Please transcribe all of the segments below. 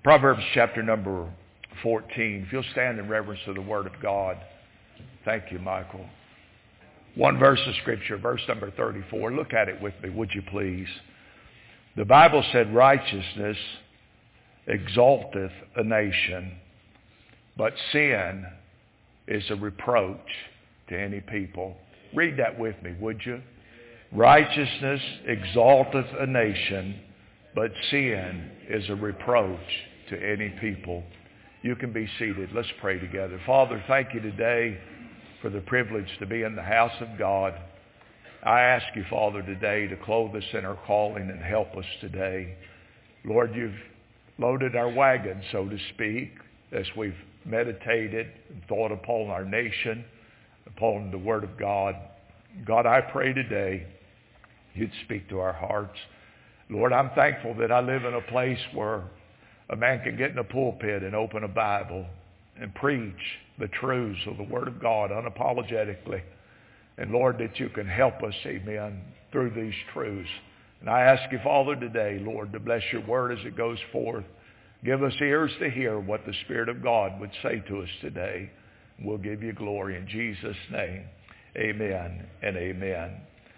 Proverbs chapter number 14. If you'll stand in reverence to the Word of God. Thank you, Michael. One verse of Scripture, verse number 34. Look at it with me, would you please? The Bible said, righteousness exalteth a nation, but sin is a reproach to any people. Read that with me, would you? Righteousness exalteth a nation, but sin is a reproach to any people. You can be seated. Let's pray together. Father, thank you today for the privilege to be in the house of God. I ask you, Father, today to clothe us in our calling and help us today. Lord, you've loaded our wagon, so to speak, as we've meditated and thought upon our nation, upon the Word of God. God, I pray today you'd speak to our hearts. Lord, I'm thankful that I live in a place where a man can get in a pulpit and open a Bible and preach the truths of the Word of God unapologetically. And Lord, that you can help us, amen, through these truths. And I ask you, Father, today, Lord, to bless your word as it goes forth. Give us ears to hear what the Spirit of God would say to us today. We'll give you glory in Jesus' name. Amen and amen.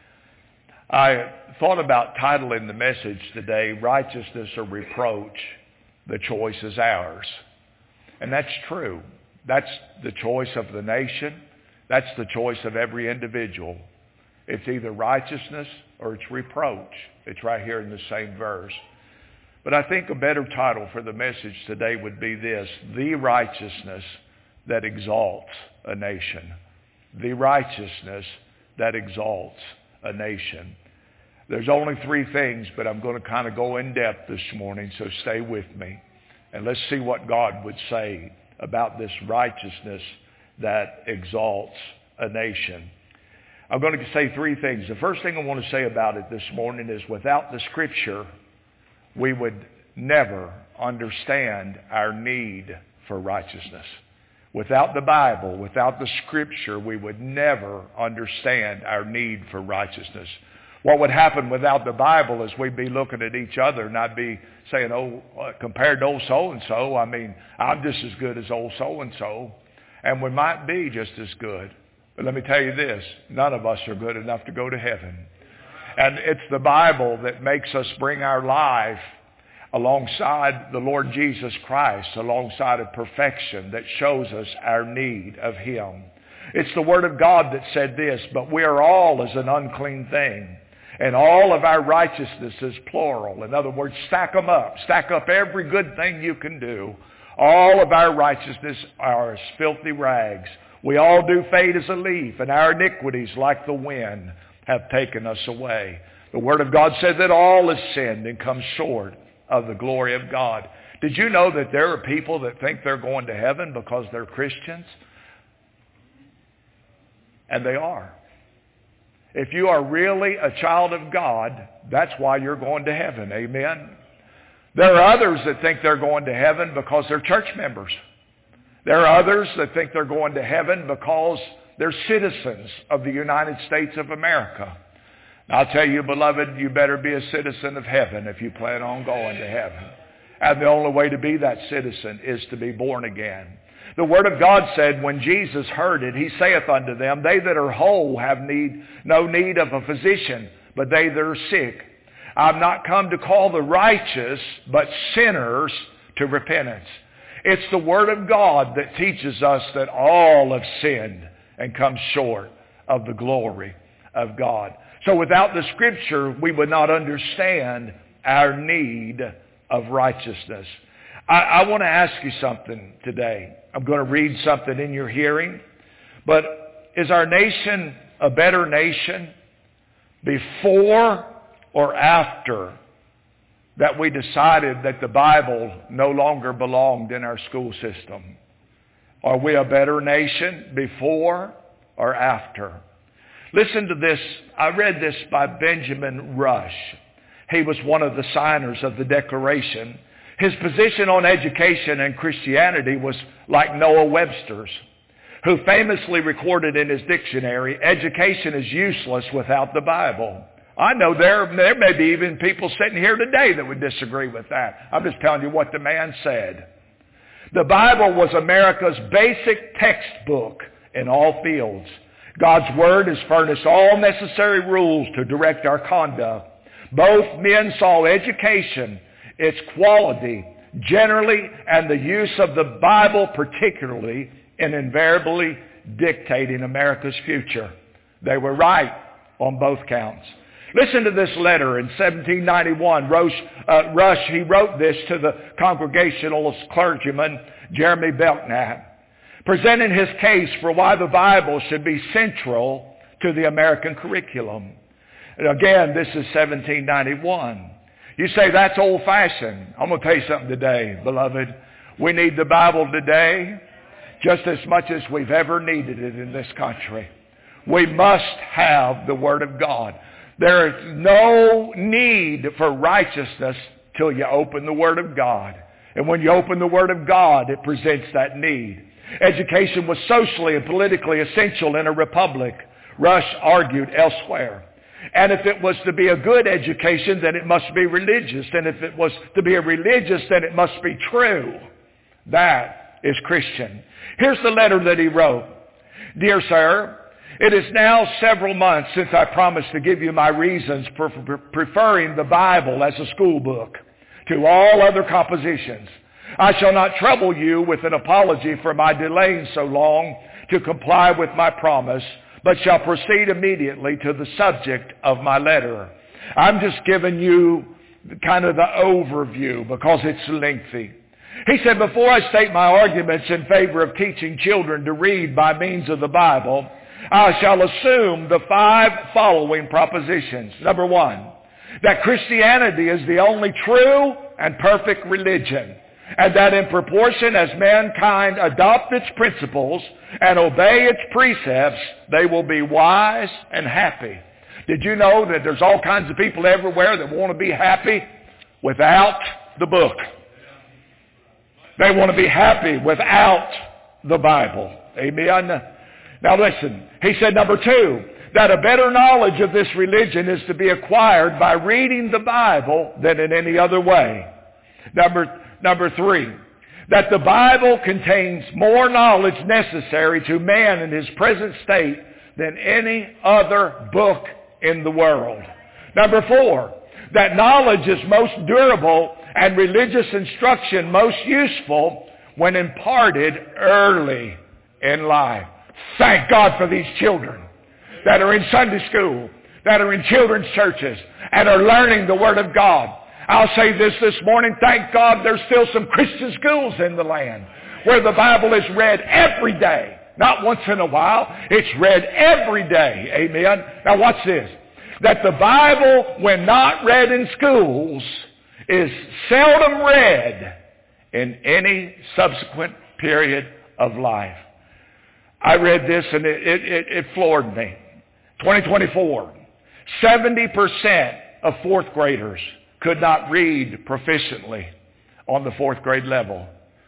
I thought about titling the message today, Righteousness or Reproach. The choice is ours. And that's true. That's the choice of the nation. That's the choice of every individual. It's either righteousness or it's reproach. It's right here in the same verse. But I think a better title for the message today would be this: the righteousness that exalts a nation. The righteousness that exalts a nation. There's only three things, but I'm going to kind of go in depth this morning, so stay with me. And let's see what God would say about this righteousness that exalts a nation. I'm going to say three things. The first thing I want to say about it this morning is without the Scripture, we would never understand our need for righteousness. Without the Bible, without the Scripture, we would never understand our need for righteousness. What would happen without the Bible is we'd be looking at each other and I'd be saying, oh, compared to old so-and-so, I mean, I'm just as good as old so-and-so. And we might be just as good. But let me tell you this, none of us are good enough to go to heaven. And it's the Bible that makes us bring our life alongside the Lord Jesus Christ, alongside of perfection, that shows us our need of Him. It's the Word of God that said this, but we are all as an unclean thing, and all of our righteousness is plural. In other words, stack them up. Stack up every good thing you can do. All of our righteousness are as filthy rags. We all do fade as a leaf, and our iniquities, like the wind, have taken us away. The Word of God said that all has sinned and come short of the glory of God. Did you know that there are people that think they're going to heaven because they're Christians? And they are. If you are really a child of God, that's why you're going to heaven. Amen. There are others that think they're going to heaven because they're church members. There are others that think they're going to heaven because they're citizens of the United States of America. I'll tell you, beloved, you better be a citizen of heaven if you plan on going to heaven. And the only way to be that citizen is to be born again. The Word of God said, when Jesus heard it, He saith unto them, they that are whole have no need of a physician, but they that are sick. I've not come to call the righteous, but sinners to repentance. It's the Word of God that teaches us that all have sinned and come short of the glory of God. So without the Scripture, we would not understand our need of righteousness. I want to ask you something today. I'm going to read something in your hearing. But is our nation a better nation before or after that we decided that the Bible no longer belonged in our school system? Are we a better nation before or after? Listen to this. I read this by Benjamin Rush. He was one of the signers of the Declaration. His position on education and Christianity was like Noah Webster's, who famously recorded in his dictionary, education is useless without the Bible. I know there may be even people sitting here today that would disagree with that. I'm just telling you what the man said. The Bible was America's basic textbook in all fields. God's Word has furnished all necessary rules to direct our conduct. Both men saw education, its quality, generally, and the use of the Bible particularly, in invariably dictating America's future. They were right on both counts. Listen to this letter in 1791. Rush, he wrote this to the Congregationalist clergyman Jeremy Belknap, presenting his case for why the Bible should be central to the American curriculum. And again, this is 1791. You say, that's old-fashioned. I'm going to tell you something today, beloved. We need the Bible today just as much as we've ever needed it in this country. We must have the Word of God. There is no need for righteousness till you open the Word of God. And when you open the Word of God, it presents that need. Education was socially and politically essential in a republic, Rush argued elsewhere. And if it was to be a good education, then it must be religious. And if it was to be a religious, then it must be true. That is Christian. Here's the letter that he wrote. Dear sir, it is now several months since I promised to give you my reasons for preferring the Bible as a school book to all other compositions. I shall not trouble you with an apology for my delaying so long to comply with my promise, but shall proceed immediately to the subject of my letter. I'm just giving you kind of the overview because it's lengthy. He said, before I state my arguments in favor of teaching children to read by means of the Bible, I shall assume the 5 following propositions. Number 1, that Christianity is the only true and perfect religion, and that in proportion as mankind adopt its principles and obey its precepts, they will be wise and happy. Did you know that there's all kinds of people everywhere that want to be happy without the book? They want to be happy without the Bible. Amen? Now listen, he said, number 2, that a better knowledge of this religion is to be acquired by reading the Bible than in any other way. Number 3, that the Bible contains more knowledge necessary to man in his present state than any other book in the world. Number 4, that knowledge is most durable and religious instruction most useful when imparted early in life. Thank God for these children that are in Sunday school, that are in children's churches, and are learning the Word of God. I'll say this morning, thank God there's still some Christian schools in the land where the Bible is read every day. Not once in a while. It's read every day. Amen. Now watch this. That the Bible, when not read in schools, is seldom read in any subsequent period of life. I read this and it floored me. 2024, 70% of 4th graders could not read proficiently on the 4th grade level.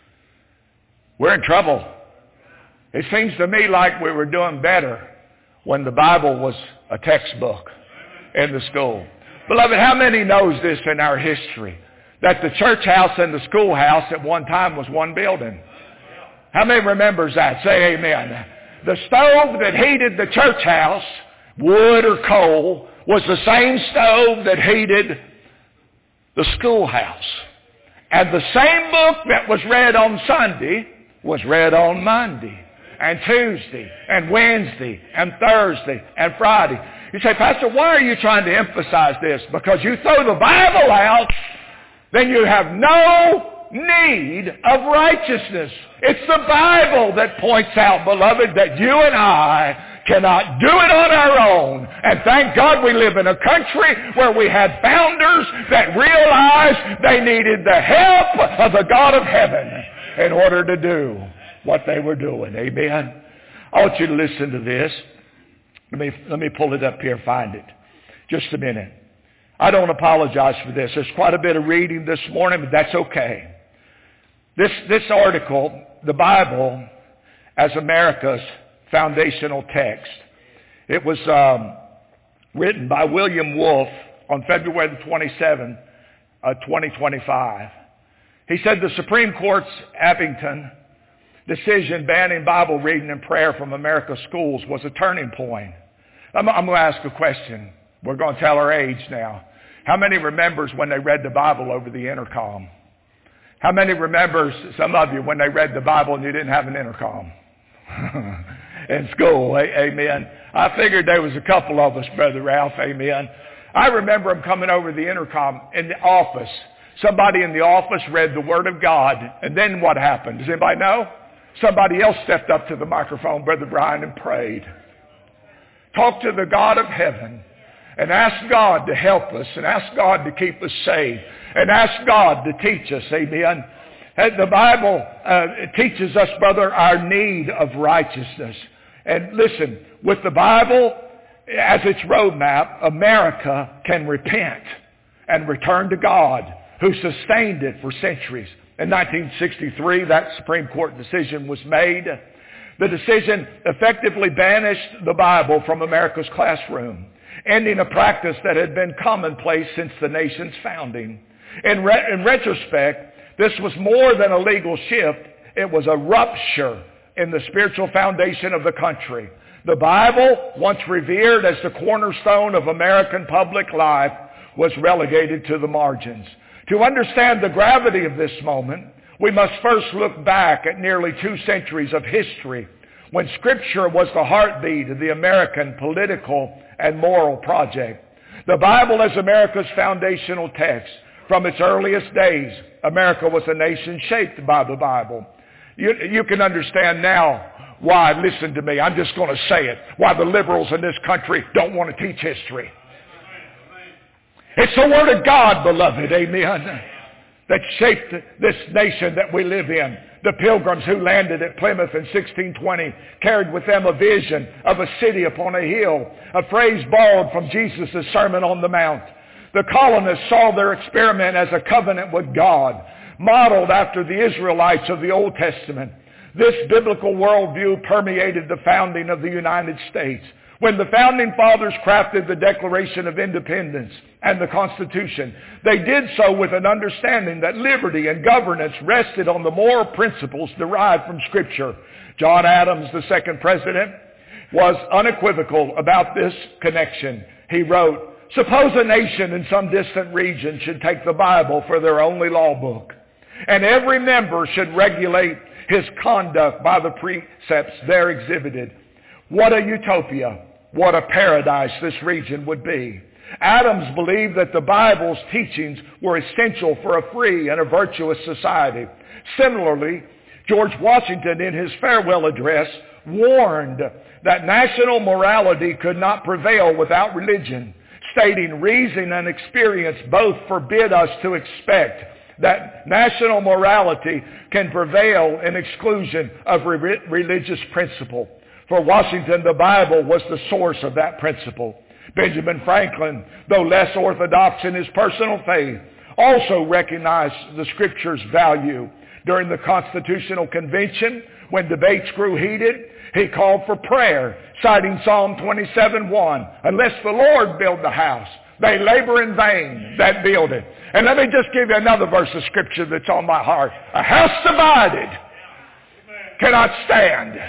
We're in trouble. It seems to me like we were doing better when the Bible was a textbook in the school. Beloved, how many knows this in our history? That the church house and the schoolhouse at one time was one building. How many remembers that? Say amen. The stove that heated the church house, wood or coal, was the same stove that heated the schoolhouse. And the same book that was read on Sunday was read on Monday and Tuesday and Wednesday and Thursday and Friday. You say, Pastor, why are you trying to emphasize this? Because you throw the Bible out, then you have no need of righteousness. It's the Bible that points out, beloved, that you and I cannot do it on our own. And thank God we live in a country where we had founders that realized they needed the help of the God of heaven in order to do what they were doing. Amen. I want you to listen to this. Let me pull it up here, find it. Just a minute. I don't apologize for this. There's quite a bit of reading this morning, but that's okay. This article, the Bible as America's foundational text, it was written by William Wolfe on February the 27th, 2025. He said the Supreme Court's Abington decision banning Bible reading and prayer from America's schools was a turning point. I'm going to ask a question. We're going to tell our age now. How many remembers when they read the Bible over the intercom? How many remembers, some of you, when they read the Bible and you didn't have an intercom in school? Amen. I figured there was a couple of us, Brother Ralph. Amen. I remember them coming over the intercom in the office. Somebody in the office read the Word of God, and then what happened? Does anybody know? Somebody else stepped up to the microphone, Brother Brian, and prayed. Talk to the God of heaven and ask God to help us and ask God to keep us safe and ask God to teach us. Amen. The Bible teaches us, brother, our need of righteousness. And listen, with the Bible as its roadmap, America can repent and return to God, who sustained it for centuries. In 1963, that Supreme Court decision was made. The decision effectively banished the Bible from America's classroom, ending a practice that had been commonplace since the nation's founding. In retrospect, this was more than a legal shift. It was a rupture in the spiritual foundation of the country. The Bible, once revered as the cornerstone of American public life, was relegated to the margins. To understand the gravity of this moment, we must first look back at nearly 2 centuries of history when Scripture was the heartbeat of the American political and moral project. The Bible as America's foundational text. From its earliest days, America was a nation shaped by the Bible. You can understand now why, listen to me, I'm just going to say it, why the liberals in this country don't want to teach history. It's the Word of God, beloved, amen, that shaped this nation that we live in. The Pilgrims who landed at Plymouth in 1620 carried with them a vision of a city upon a hill, a phrase borrowed from Jesus' Sermon on the Mount. The colonists saw their experiment as a covenant with God, modeled after the Israelites of the Old Testament. This biblical worldview permeated the founding of the United States. When the Founding Fathers crafted the Declaration of Independence and the Constitution, they did so with an understanding that liberty and governance rested on the moral principles derived from Scripture. John Adams, the second president, was unequivocal about this connection. He wrote, "Suppose a nation in some distant region should take the Bible for their only law book, and every member should regulate his conduct by the precepts there exhibited. What a utopia! What a paradise this region would be." Adams believed that the Bible's teachings were essential for a free and a virtuous society. Similarly, George Washington, in his farewell address, warned that national morality could not prevail without religion, stating reason and experience both forbid us to expect that national morality can prevail in exclusion of religious principle. For Washington, the Bible was the source of that principle. Benjamin Franklin, though less orthodox in his personal faith, also recognized the Scripture's value. During the Constitutional Convention, when debates grew heated, he called for prayer, citing Psalm 27:1, "Unless the Lord build the house, they labor in vain that build it." And let me just give you another verse of Scripture that's on my heart. "A house divided cannot stand."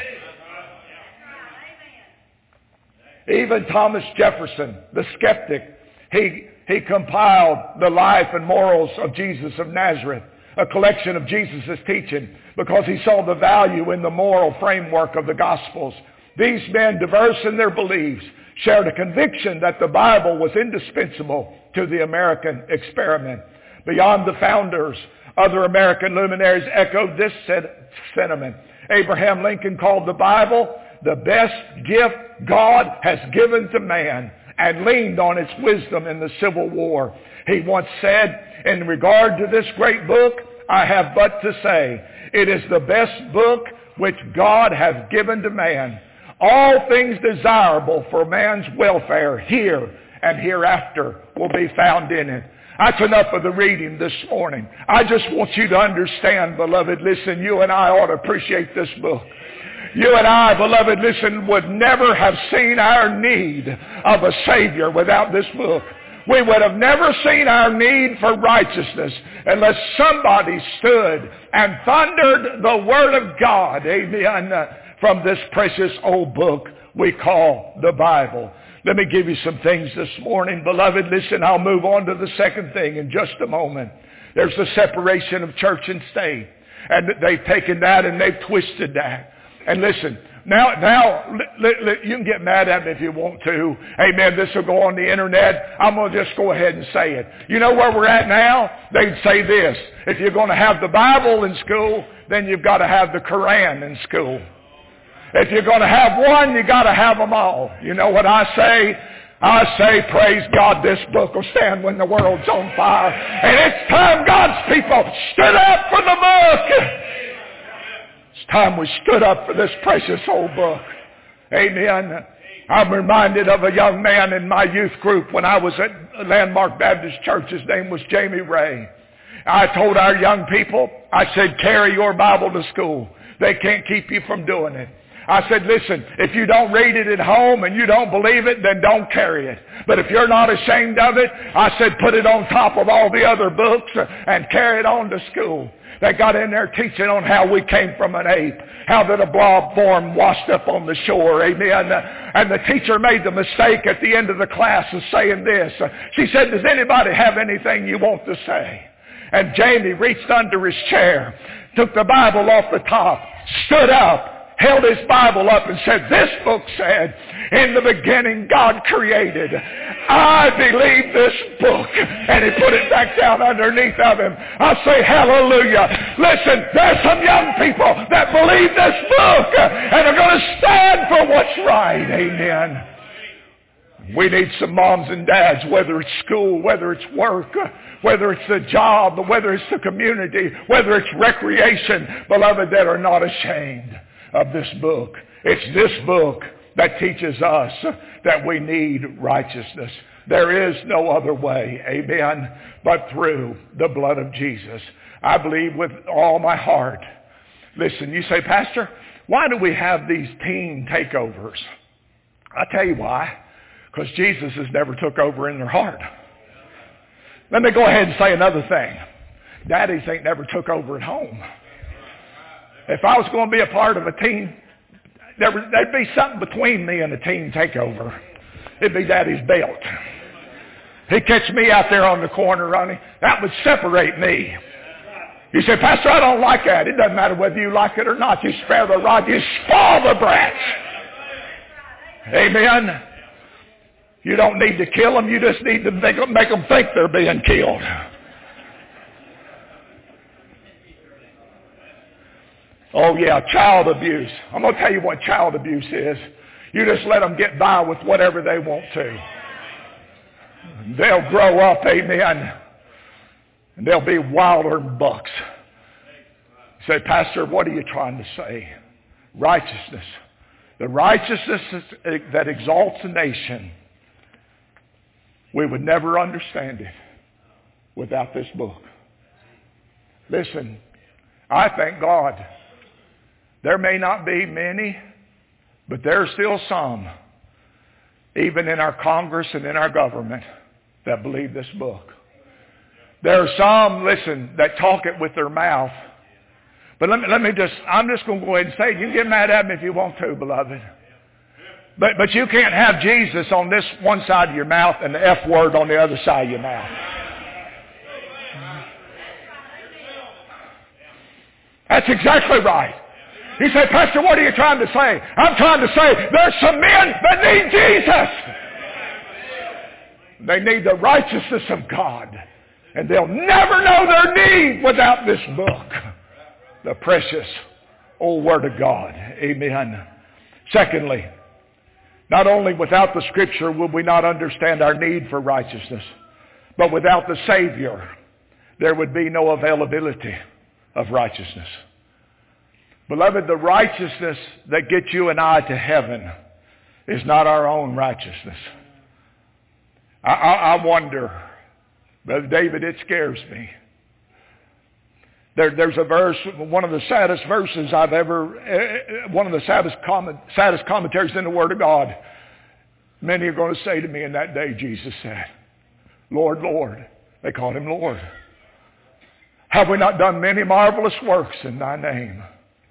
Even Thomas Jefferson, the skeptic, he compiled the life and morals of Jesus of Nazareth, a collection of Jesus' teaching, because he saw the value in the moral framework of the Gospels. These men, diverse in their beliefs, shared a conviction that the Bible was indispensable to the American experiment. Beyond the founders, other American luminaries echoed this sentiment. Abraham Lincoln called the Bible the best gift God has given to man, and leaned on its wisdom in the Civil War. He once said, "In regard to this great book, I have but to say, it is the best book which God has given to man. All things desirable for man's welfare here and hereafter will be found in it." That's enough of the reading this morning. I just want you to understand, beloved, listen, you and I ought to appreciate this book. You and I, beloved, listen, would never have seen our need of a Savior without this book. We would have never seen our need for righteousness unless somebody stood and thundered the Word of God, amen, from this precious old book we call the Bible. Let me give you some things this morning. Beloved, listen, I'll move on to the second thing in just a moment. There's the separation of church and state. And they've taken that and they've twisted that. And listen, now, you can get mad at me if you want to. Amen. This will go on the internet. I'm going to just go ahead and say it. You know where we're at now? They'd say this. If you're going to have the Bible in school, then you've got to have the Koran in school. If you're going to have one, you got to have them all. You know what I say? I say, praise God, this book will stand when the world's on fire. And it's time God's people stood up for the book. It's time we stood up for this precious old book. Amen. I'm reminded of a young man in my youth group when I was at Landmark Baptist Church. His name was Jamie Ray. I told our young people, I said, carry your Bible to school. They can't keep you from doing it. I said, listen, if you don't read it at home and you don't believe it, then don't carry it. But if you're not ashamed of it, I said, put it on top of all the other books and carry it on to school. They got in there teaching on how we came from an ape, how that a blob form washed up on the shore, amen. And the teacher made the mistake at the end of the class of saying this. She said, does anybody have anything you want to say? And Jamie reached under his chair, took the Bible off the top, stood up, held his Bible up and said, this book said, in the beginning God created. I believe this book. And he put it back down underneath of him. I say hallelujah. Listen, there's some young people that believe this book and are going to stand for what's right. Amen. We need some moms and dads, whether it's school, whether it's work, whether it's the job, whether it's the community, whether it's recreation, beloved, that are not ashamed of this book. It's this book that teaches us that we need righteousness. There is no other way, amen, but through the blood of Jesus. I believe with all my heart. Listen, you say, Pastor, why do we have these teen takeovers? I tell you why. Because Jesus has never took over in their heart. Let me go ahead and say another thing. Daddies ain't never took over at home. If I was going to be a part of a teen, there'd be something between me and a teen takeover. It'd be Daddy's belt. He'd catch me out there on the corner running. That would separate me. You say, Pastor, I don't like that. It doesn't matter whether you like it or not. You spare the rod, you spoil the brats. Amen. You don't need to kill them. You just need to make them think they're being killed. Oh, yeah, child abuse. I'm going to tell you what child abuse is. You just let them get by with whatever they want to. They'll grow up, amen, and they'll be wilder than bucks. You say, Pastor, what are you trying to say? Righteousness. The righteousness that exalts a nation. We would never understand it without this book. Listen, I thank God. There may not be many, but there are still some, even in our Congress and in our government, that believe this book. There are some, listen, that talk it with their mouth. But I'm just going to go ahead and say it. You can get mad at me if you want to, beloved. But you can't have Jesus on this one side of your mouth and the F word on the other side of your mouth. That's exactly right. You say, Pastor, what are you trying to say? I'm trying to say there's some men that need Jesus. They need the righteousness of God. And they'll never know their need without this book. The precious old Word of God. Amen. Secondly, not only without the Scripture will we not understand our need for righteousness, but without the Savior, there would be no availability of righteousness. Beloved, the righteousness that gets you and I to heaven is not our own righteousness. I wonder, Brother David, it scares me. There's a verse, one of the saddest verses I've ever, one of the saddest commentaries in the Word of God. Many are going to say to me in that day, Jesus said, Lord, Lord. They called him Lord. Have we not done many marvelous works in thy name?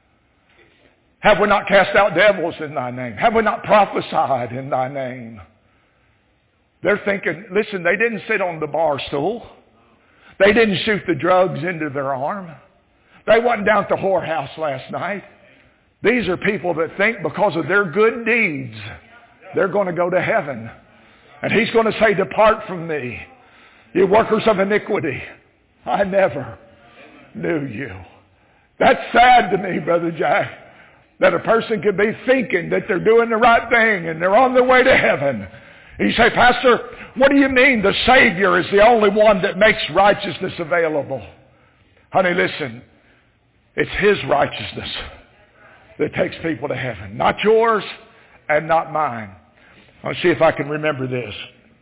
Have we not cast out devils in thy name? Have we not prophesied in thy name? They're thinking, listen, they didn't sit on the bar stool. They didn't shoot the drugs into their arm. They wasn't down at the whorehouse last night. These are people that think because of their good deeds, they're going to go to heaven. And he's going to say, depart from me, you workers of iniquity. I never knew you. That's sad to me, Brother Jack, that a person could be thinking that they're doing the right thing and they're on their way to heaven. You say, Pastor, what do you mean the Savior is the only one that makes righteousness available? Honey, listen, it's his righteousness that takes people to heaven. Not yours and not mine. I'll see if I can remember this.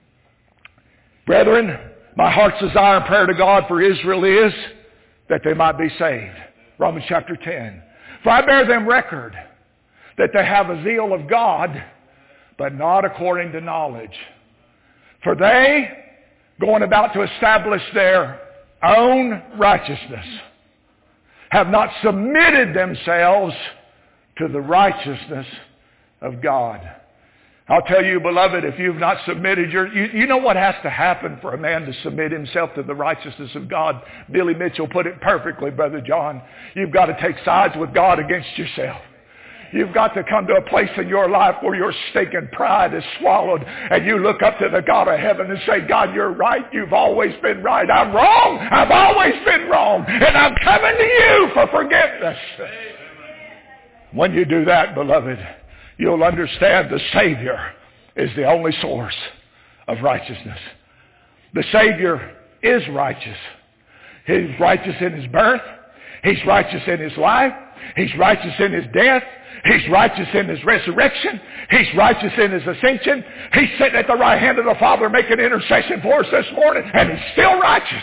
Brethren, my heart's desire and prayer to God for Israel is that they might be saved. Romans chapter 10. For I bear them record that they have a zeal of God, but not according to knowledge. For they, going about to establish their own righteousness, have not submitted themselves to the righteousness of God. I'll tell you, beloved, if you've not submitted you know what has to happen for a man to submit himself to the righteousness of God? Billy Mitchell put it perfectly, Brother John. You've got to take sides with God against yourself. You've got to come to a place in your life where your stinking pride is swallowed and you look up to the God of heaven and say, God, you're right. You've always been right. I'm wrong. I've always been wrong. And I'm coming to you for forgiveness. When you do that, beloved, you'll understand the Savior is the only source of righteousness. The Savior is righteous. He's righteous in his birth. He's righteous in his life. He's righteous in his death. He's righteous in his resurrection. He's righteous in his ascension. He's sitting at the right hand of the Father making intercession for us this morning, and he's still righteous.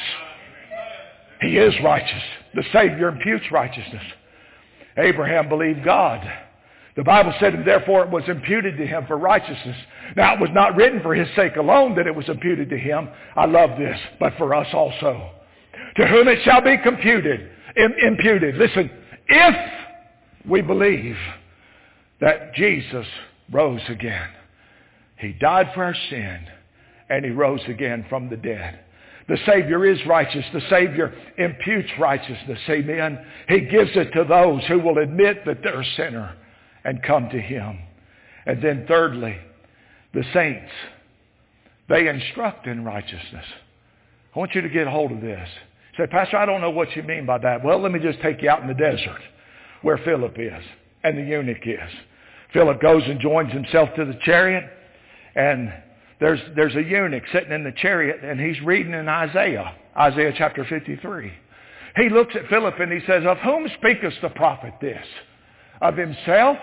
He is righteous. The Savior imputes righteousness. Abraham believed God. The Bible said, and therefore it was imputed to him for righteousness. Now it was not written for his sake alone that it was imputed to him. I love this, but for us also. To whom it shall be imputed. Listen, if we believe that Jesus rose again. He died for our sin, and he rose again from the dead. The Savior is righteous. The Savior imputes righteousness. Amen. He gives it to those who will admit that they're a sinner and come to him. And then thirdly, the saints, they instruct in righteousness. I want you to get a hold of this. You say, Pastor, I don't know what you mean by that. Well, let me just take you out in the desert where Philip is and the eunuch is. Philip goes and joins himself to the chariot, and there's a eunuch sitting in the chariot, and he's reading in Isaiah chapter 53. He looks at Philip and he says, of whom speakest the prophet this? Of himself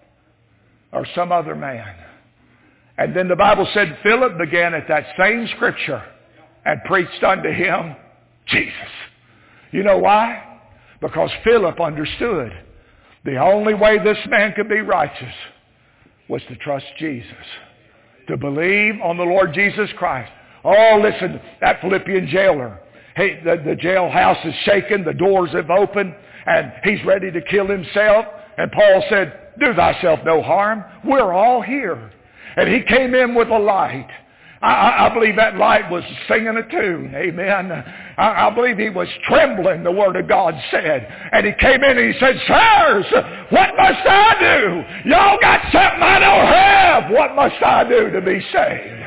or some other man? And then the Bible said Philip began at that same scripture and preached unto him Jesus. You know why? Because Philip understood the only way this man could be righteous was to trust Jesus, to believe on the Lord Jesus Christ. Oh, listen, that Philippian jailer, the jailhouse is shaken, the doors have opened, and he's ready to kill himself. And Paul said, do thyself no harm. We're all here. And he came in with a light. I believe that light was singing a tune. Amen. I believe he was trembling, the Word of God said. And he came in and he said, sirs, what must I do? Y'all got something I don't have. What must I do to be saved?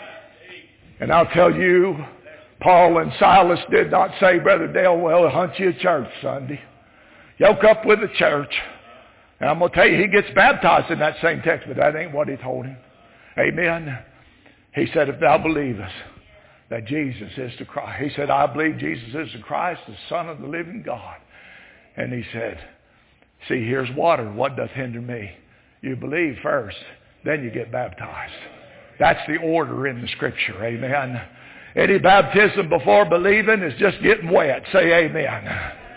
And I'll tell you, Paul and Silas did not say, Brother Dale, well, hunt you a church Sunday. Yoke up with the church. And I'm going to tell you, he gets baptized in that same text, but that ain't what he told him. Amen. He said, if thou believest that Jesus is the Christ. He said, I believe Jesus is the Christ, the Son of the living God. And he said, see, here's water. What doth hinder me? You believe first, then you get baptized. That's the order in the Scripture. Amen. Any baptism before believing is just getting wet. Say amen.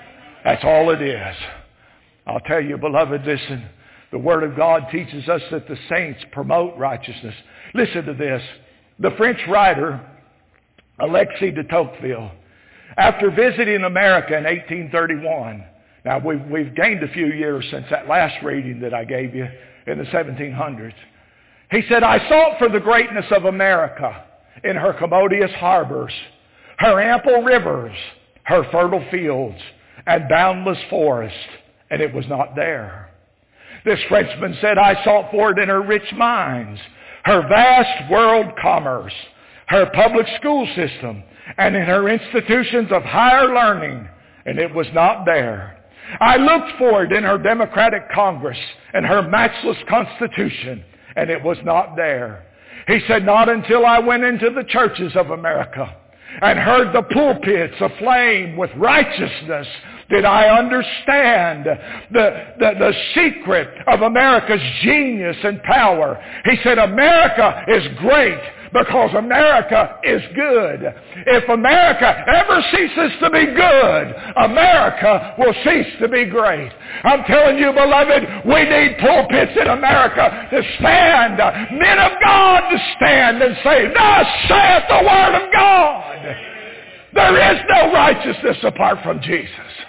That's all it is. I'll tell you, beloved, listen. The Word of God teaches us that the saints promote righteousness. Listen to this. The French writer, Alexis de Tocqueville, after visiting America in 1831, now we've gained a few years since that last reading that I gave you in the 1700s. He said, I sought for the greatness of America in her commodious harbors, her ample rivers, her fertile fields, and boundless forests, and it was not there. This Frenchman said, I sought for it in her rich mines, her vast world commerce, her public school system, and in her institutions of higher learning, and it was not there. I looked for it in her democratic Congress and her matchless Constitution, and it was not there. He said, not until I went into the churches of America and heard the pulpits aflame with righteousness did I understand the secret of America's genius and power. He said, America is great because America is good. If America ever ceases to be good, America will cease to be great. I'm telling you, beloved, we need pulpits in America to stand, men of God to stand and say, thus saith the Word of God. There is no righteousness apart from Jesus.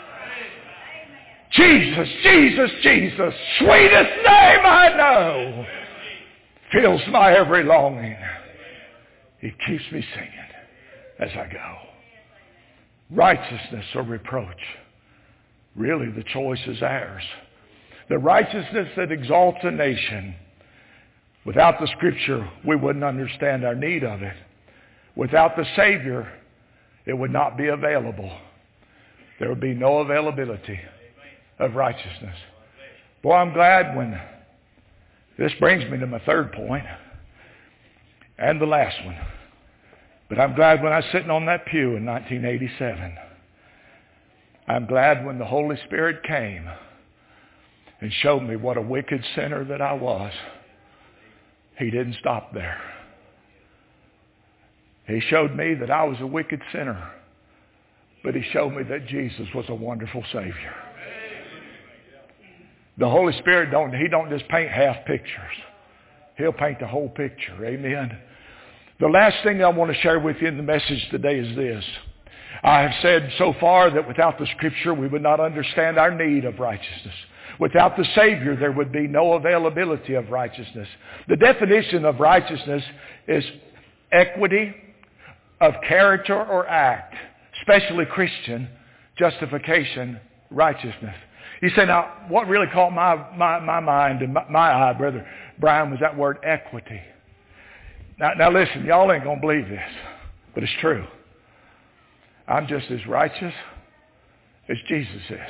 Jesus, Jesus, Jesus, sweetest name I know, fills my every longing. He keeps me singing as I go. Righteousness or reproach. Really, the choice is ours. The righteousness that exalts a nation. Without the Scripture, we wouldn't understand our need of it. Without the Savior, it would not be available. There would be no availability of righteousness. Boy, I'm glad when... This brings me to my third point. And the last one. But I'm glad when I was sitting on that pew in 1987. I'm glad when the Holy Spirit came and showed me what a wicked sinner that I was. He didn't stop there. He showed me that I was a wicked sinner. But he showed me that Jesus was a wonderful Savior. The Holy Spirit don't just paint half pictures. He'll paint the whole picture. Amen. The last thing I want to share with you in the message today is this. I have said so far that without the Scripture we would not understand our need of righteousness. Without the Savior there would be no availability of righteousness. The definition of righteousness is equity of character or act, especially Christian justification, righteousness. You say, now, what really caught my mind and my eye, Brother Brian, was that word equity. Now listen, y'all ain't going to believe this, but it's true. I'm just as righteous as Jesus is.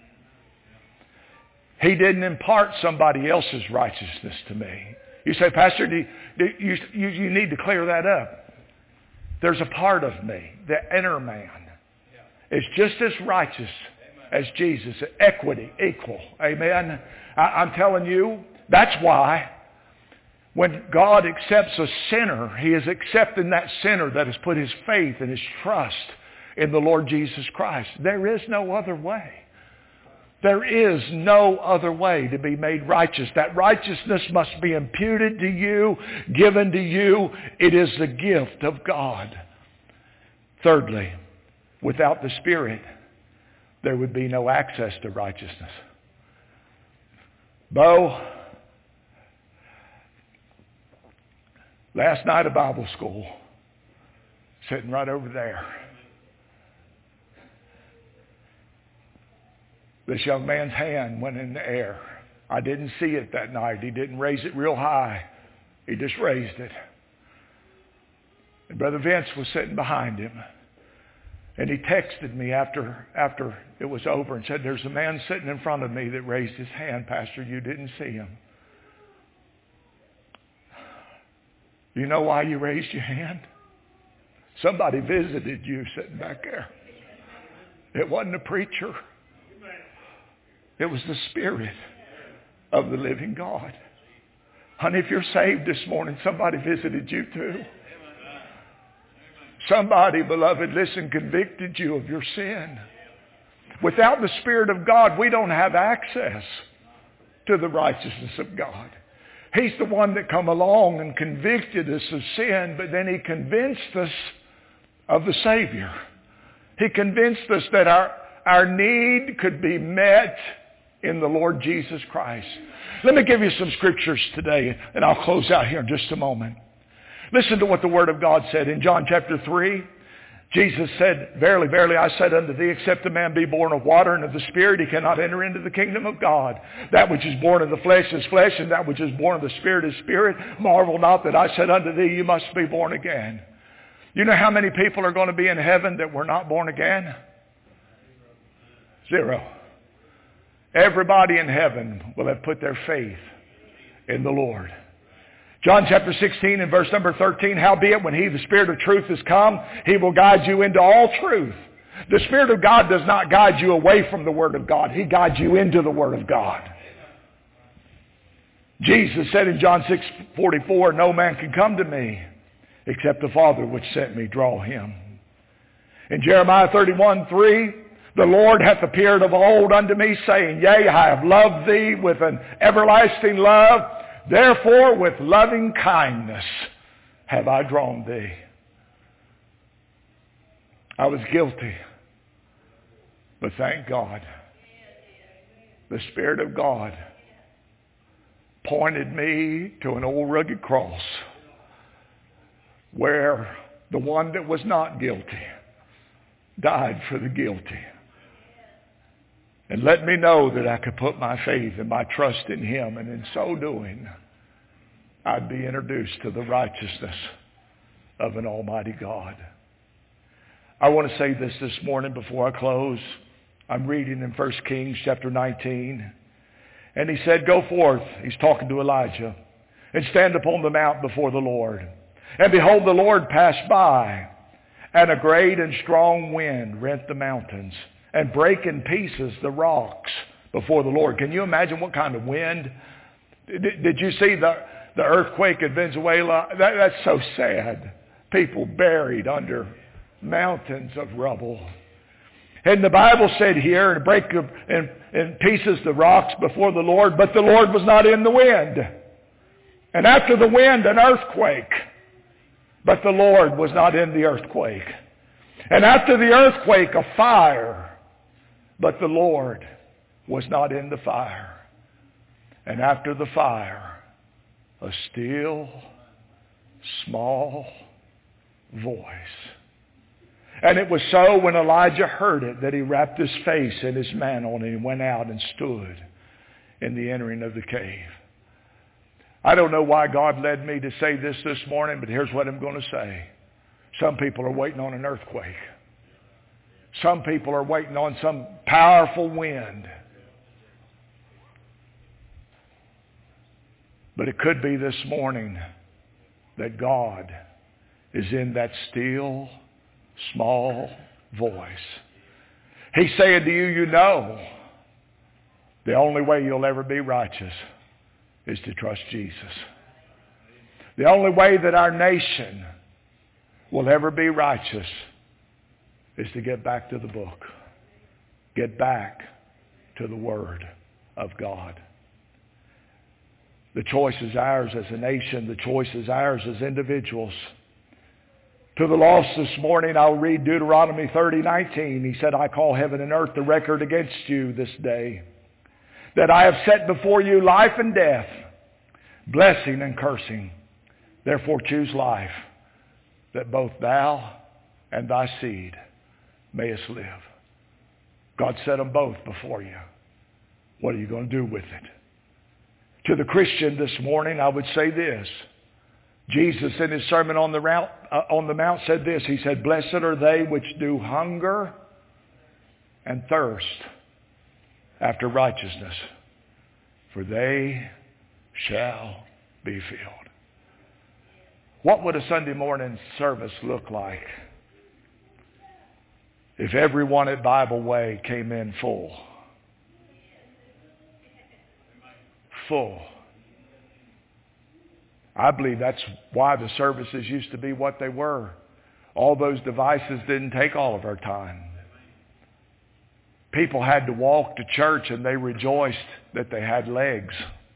He didn't impart somebody else's righteousness to me. You say, Pastor, you need to clear that up. There's a part of me, the inner man, is just as righteous as Jesus. Equity, equal. Amen. I'm telling you, that's why when God accepts a sinner, He is accepting that sinner that has put his faith and his trust in the Lord Jesus Christ. There is no other way. There is no other way to be made righteous. That righteousness must be imputed to you, given to you. It is the gift of God. Thirdly, without the Spirit, there would be no access to righteousness. Bo, last night at Bible school, sitting right over there, this young man's hand went in the air. I didn't see it that night. He didn't raise it real high. He just raised it. And Brother Vince was sitting behind him. And he texted me after it was over and said, there's a man sitting in front of me that raised his hand. Pastor, you didn't see him. You know why you raised your hand? Somebody visited you sitting back there. It wasn't a preacher. It was the Spirit of the living God. Honey, if you're saved this morning, somebody visited you too. Somebody, beloved, listen, convicted you of your sin. Without the Spirit of God, we don't have access to the righteousness of God. He's the one that come along and convicted us of sin, but then He convinced us of the Savior. He convinced us that our need could be met in the Lord Jesus Christ. Let me give you some scriptures today, and I'll close out here in just a moment. Listen to what the Word of God said in John chapter 3. Jesus said, "Verily, verily, I said unto thee, except a man be born of water and of the Spirit, he cannot enter into the kingdom of God. That which is born of the flesh is flesh, and that which is born of the Spirit is spirit. Marvel not that I said unto thee, you must be born again." You know how many people are going to be in heaven that were not born again? 0. Everybody in heaven will have put their faith in the Lord. John chapter 16 and verse number 13, "Howbeit when He, the Spirit of truth, is come, He will guide you into all truth." The Spirit of God does not guide you away from the Word of God. He guides you into the Word of God. Jesus said in John 6:44, "No man can come to me except the Father which sent me draw him." In Jeremiah 31:3, "The Lord hath appeared of old unto me, saying, Yea, I have loved thee with an everlasting love. Therefore with loving kindness have I drawn thee." I was guilty, but thank God, the Spirit of God pointed me to an old rugged cross where the one that was not guilty died for the guilty. And let me know that I could put my faith and my trust in Him, and in so doing, I'd be introduced to the righteousness of an almighty God. I want to say this morning before I close. I'm reading in 1 Kings chapter 19. And he said, "Go forth," he's talking to Elijah, "and stand upon the mount before the Lord. And behold, the Lord passed by, and a great and strong wind rent the mountains, and brake in pieces the rocks before the Lord." Can you imagine what kind of wind? Did you see the earthquake in Venezuela? That's so sad. People buried under mountains of rubble. And the Bible said here, "and break in pieces the rocks before the Lord, but the Lord was not in the wind. And after the wind, an earthquake, but the Lord was not in the earthquake. And after the earthquake, a fire, but the Lord was not in the fire. And after the fire, a still, small voice." And it was so when Elijah heard it that he wrapped his face in his mantle and he went out and stood in the entering of the cave. I don't know why God led me to say this morning, but here's what I'm going to say. Some people are waiting on an earthquake. Some people are waiting on some powerful wind. But it could be this morning that God is in that still, small voice. He's saying to you, you know, the only way you'll ever be righteous is to trust Jesus. The only way that our nation will ever be righteous is to get back to the book. Get back to the Word of God. The choice is ours as a nation. The choice is ours as individuals. To the lost this morning, I'll read Deuteronomy 30:19. He said, "I call heaven and earth the record against you this day, that I have set before you life and death, blessing and cursing. Therefore choose life, that both thou and thy seed mayest live." God set them both before you. What are you going to do with it? To the Christian this morning, I would say this. Jesus in his Sermon on the Mount said this. He said, "Blessed are they which do hunger and thirst after righteousness, for they shall be filled." What would a Sunday morning service look like if everyone at Bible Way came in full? Full. I believe that's why the services used to be what they were. All those devices didn't take all of our time. People had to walk to church and they rejoiced that they had legs.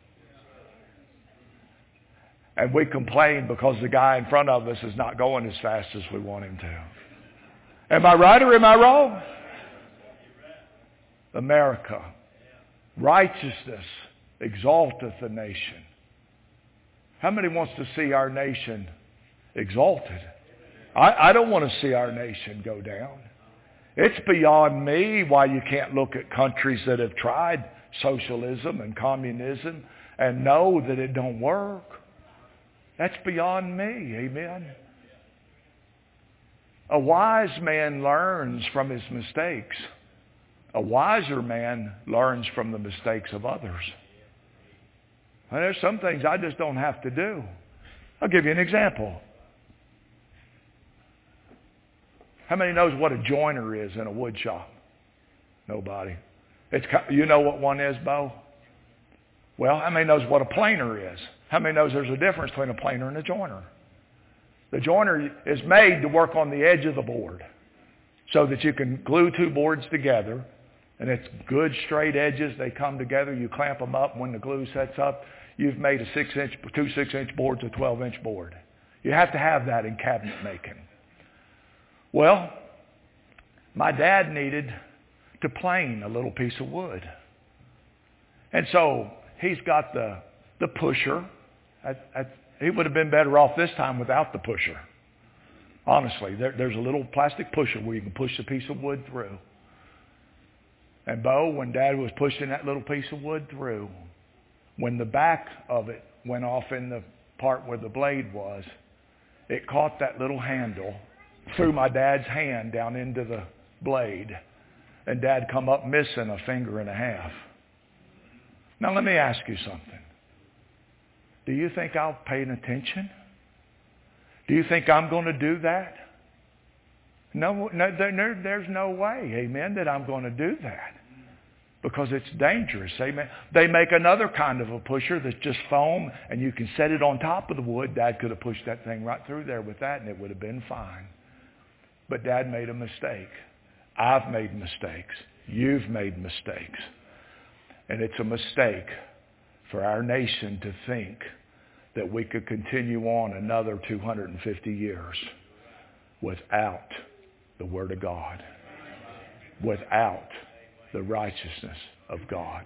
And we complain because the guy in front of us is not going as fast as we want him to. Am I right or am I wrong? America, righteousness exalteth a nation. How many wants to see our nation exalted? I don't want to see our nation go down. It's beyond me why you can't look at countries that have tried socialism and communism and know that it don't work. That's beyond me. Amen. A wise man learns from his mistakes. A wiser man learns from the mistakes of others. And there's some things I just don't have to do. I'll give you an example. How many knows what a joiner is in a wood shop? Nobody. You know what one is, Bo? Well, how many knows what a planer is? How many knows there's a difference between a planer and a joiner? The joiner is made to work on the edge of the board so that you can glue two boards together, and it's good straight edges. They come together. You clamp them up. When the glue sets up, you've made two 6-inch boards, a 12-inch board. You have to have that in cabinet making. Well, my dad needed to plane a little piece of wood. And so he's got the pusher. He would have been better off this time without the pusher. Honestly, there's a little plastic pusher where you can push a piece of wood through. And Bo, when Dad was pushing that little piece of wood through, when the back of it went off in the part where the blade was, it caught that little handle, threw my dad's hand down into the blade, and Dad come up missing a finger and a half. Now let me ask you something. Do you think I'll pay attention? Do you think I'm going to do that? No, there's no way, amen, that I'm going to do that. Because it's dangerous, amen. They make another kind of a pusher that's just foam, and you can set it on top of the wood. Dad could have pushed that thing right through there with that, and it would have been fine. But Dad made a mistake. I've made mistakes. You've made mistakes. And it's a mistake for our nation to think that we could continue on another 250 years without the Word of God, without the righteousness of God.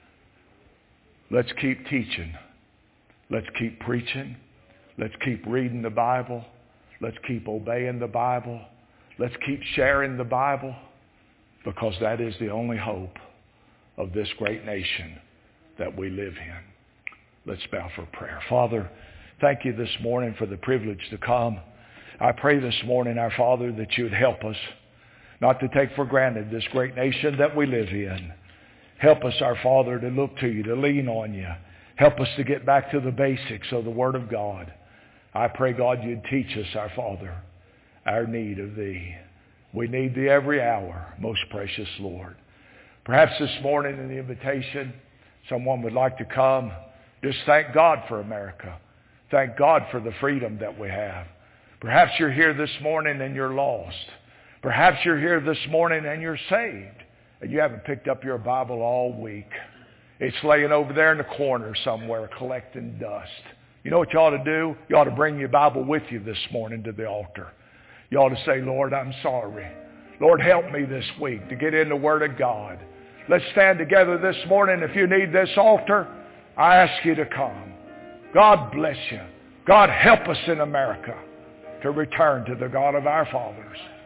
Let's keep teaching. Let's keep preaching. Let's keep reading the Bible. Let's keep obeying the Bible. Let's keep sharing the Bible, because that is the only hope of this great nation that we live in. Let's bow for prayer. Father, thank you this morning for the privilege to come. I pray this morning, our Father, that you would help us not to take for granted this great nation that we live in. Help us, our Father, to look to you, to lean on you. Help us to get back to the basics of the Word of God. I pray, God, you'd teach us, our Father, our need of thee. We need thee every hour, most precious Lord. Perhaps this morning in the invitation, someone would like to come. Just thank God for America. Thank God for the freedom that we have. Perhaps you're here this morning and you're lost. Perhaps you're here this morning and you're saved, and you haven't picked up your Bible all week. It's laying over there in the corner somewhere collecting dust. You know what you ought to do? You ought to bring your Bible with you this morning to the altar. You ought to say, Lord, I'm sorry. Lord, help me this week to get in the Word of God. Let's stand together this morning. If you need this altar, I ask you to come. God bless you. God help us in America to return to the God of our fathers.